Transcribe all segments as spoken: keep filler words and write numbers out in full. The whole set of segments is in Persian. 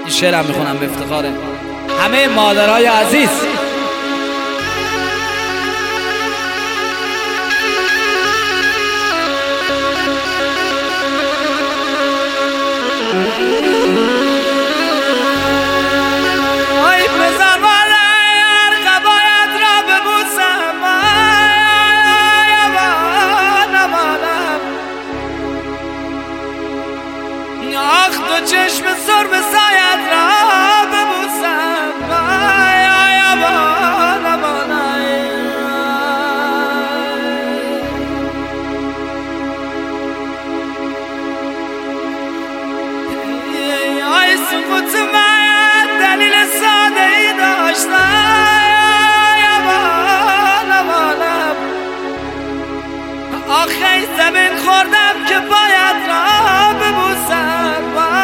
این شعرم میخونم به افتخار همه مادرای عزیز. چشم سرب سایت را ببوسم وای آی امان امان آی سکوت من دلیل ساده ای داشت آی امان امانم آخی زمین خوردم که باید را ببوسم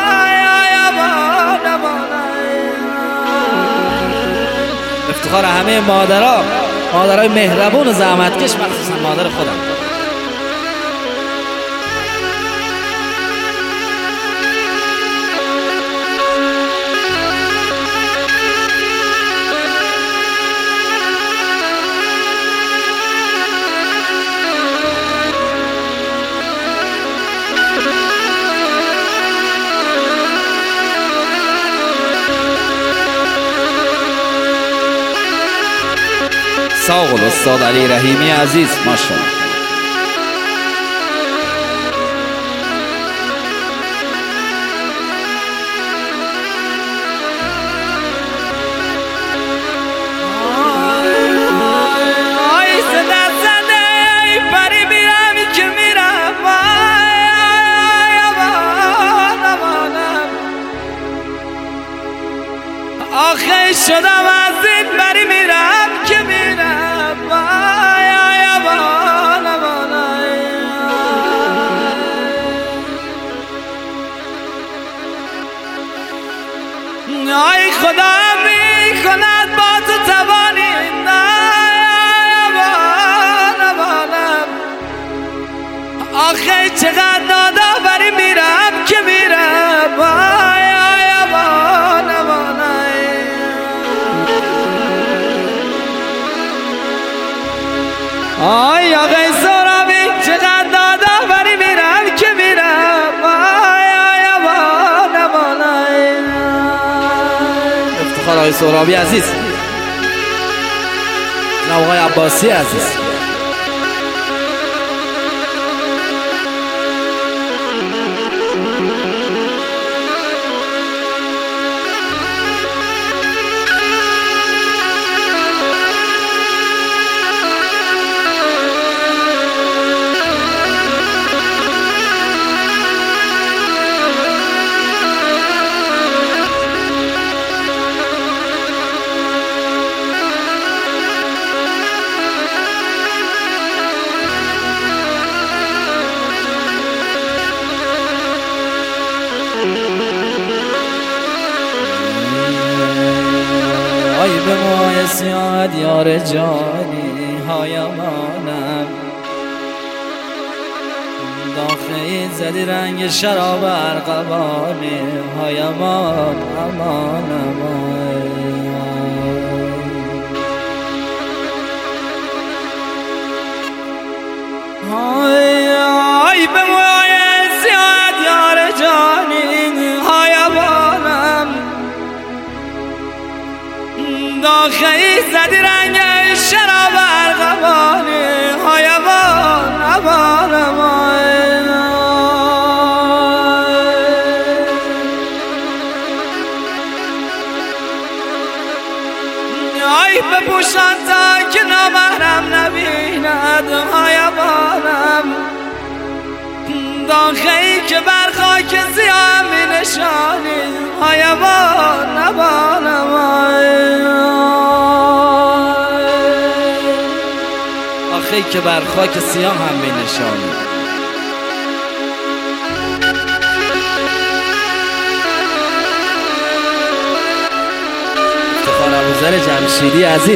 افتخار همه مادرها، مادرای مهربون و زحمتکش، مخصوصا مادر خودم. ساق الاستاد علی رحیمی عزیز، ماشاءالله. آی صدت زده پری میرم که میرم وای امان امانم آخه شدم از این پری میرم که میرم وای آی امان امان آی خدا می کند با تو توانی آی امان امانم آخه چقدر ناداوری میرم که میرم وای آی امان امان آی آقای سهرابی چقدر داداوری میرم که میرم آی آی امان امان افتخار آقای سهرابی عزیز، جناب آقای عباسی عزیز. آی به ماه سیاد یار جانی های امانم داخلی زدی رنگ شراب ارغوانی های امان امانم آی آی به ماه سیاد یار جانی های امانم داخلی زدی رنگ شراب ارغوانی های امان امان امان آی بپوشان تا که نامحرم نبیند های امانم داخلی که بر خاک سیاه می نشانی های امان امان امان آخی که بر خاک سیاه هم می نشانی. افتخار ابوذر جمشیدی عزیز.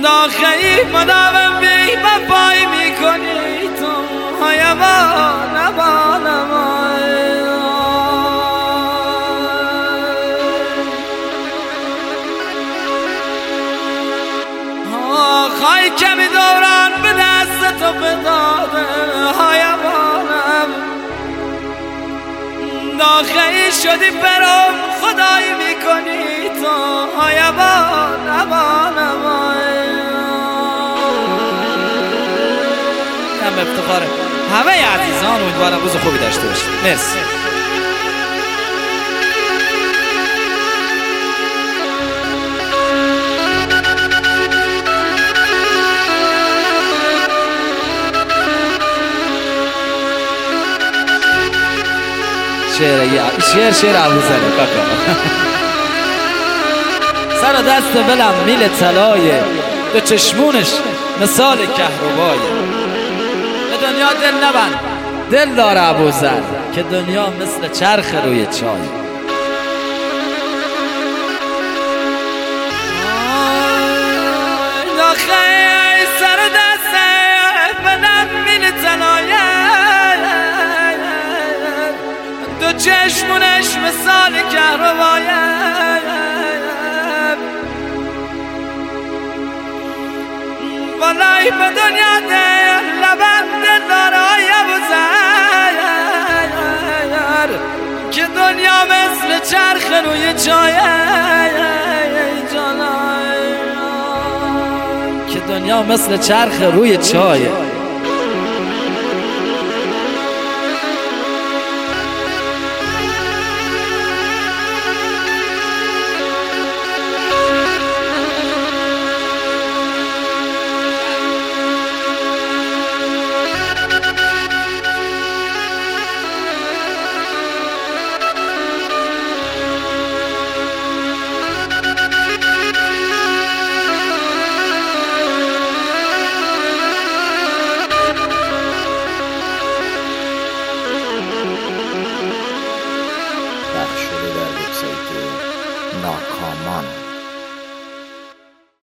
داخلی مدام بی وفایی میکنی تو های امان امان امان خواهی کمی دوران به دست تو بداده های امانم داخلی شدی برام خدایی میکنی تو های امان امان امان هم افتخاره همه عزیزان امیدوارم روز خوبی داشته باشید. مرسی. شعر شعر شعر ابوذر کاکا سر و دست بلم میل طلایه دو چشمونش مثال کهربایه به دنیا دل نبند دل داره ابوذر که دنیا مثل چرخ روی چای. داخل سر و دست بلم میل طلایه دو چشمونش مثال کهربایه والله به دنیا دل لبند دارای ابوذر که دنیا مثل چرخ روی چایه که دنیا مثل چرخ روی چایه.